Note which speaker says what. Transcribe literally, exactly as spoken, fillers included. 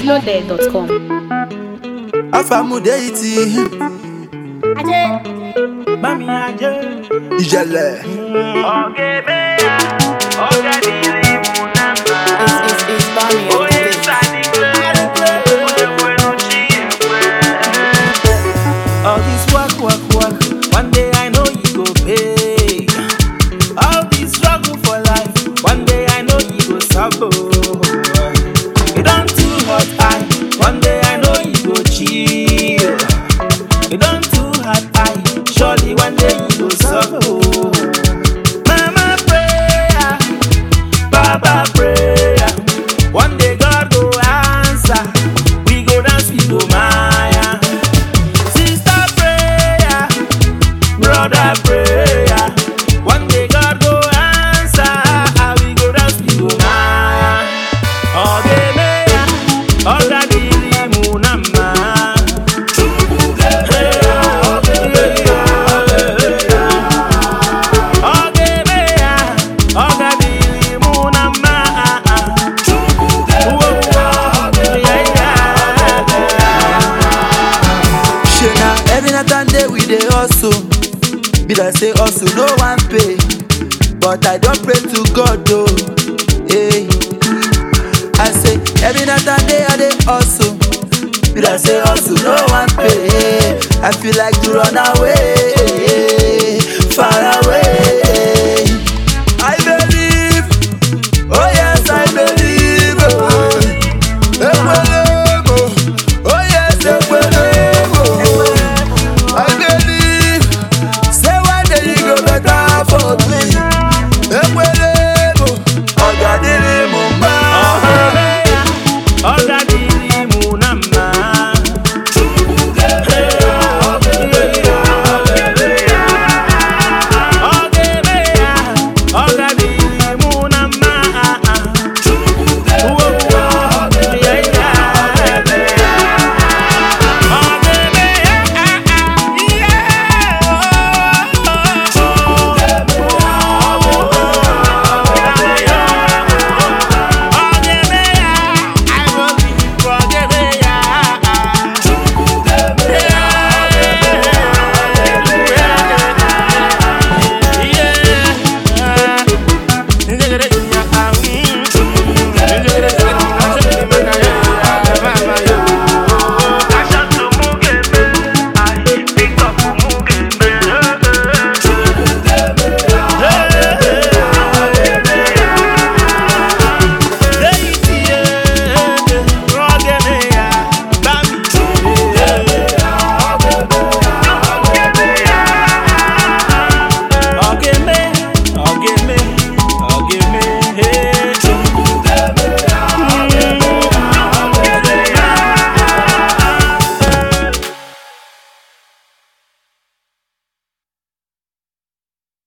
Speaker 1: loaded dot com.
Speaker 2: Afamudeiti
Speaker 3: Mami aje
Speaker 2: Ijele
Speaker 3: Oge beya Oge dili munama
Speaker 4: It's, it's, it's Bami on
Speaker 3: Oye
Speaker 4: the beat.
Speaker 3: sani kwe Oye bueno chie kwe All this work, work, work One day I know you go pay All this struggle for life One day I know you go suffer. You don't too hot eye One day I know you go chill. You don't too hot eye Surely one day you go suffer. Mama prayer Baba prayer One day God go answer. We go dance, we go maya. Sister prayer Brother prayer One day God go answer. We go dance, we go maya. Oge meya Oga dili munama
Speaker 2: Shena, every night and day we dey hustle. Be like say hustle no one pay, but I don't pray to God though. Hey, I say every night and day I dey hustle. Be like say hustle no one pay. I feel like to run away, far away. I believe, oh yes I believe. Oh, Ekwelemo, oh yes Ekwelemo. I believe, say one day you go better for me. Ekwelemo, Oga dili mumba.
Speaker 3: Oga dili munama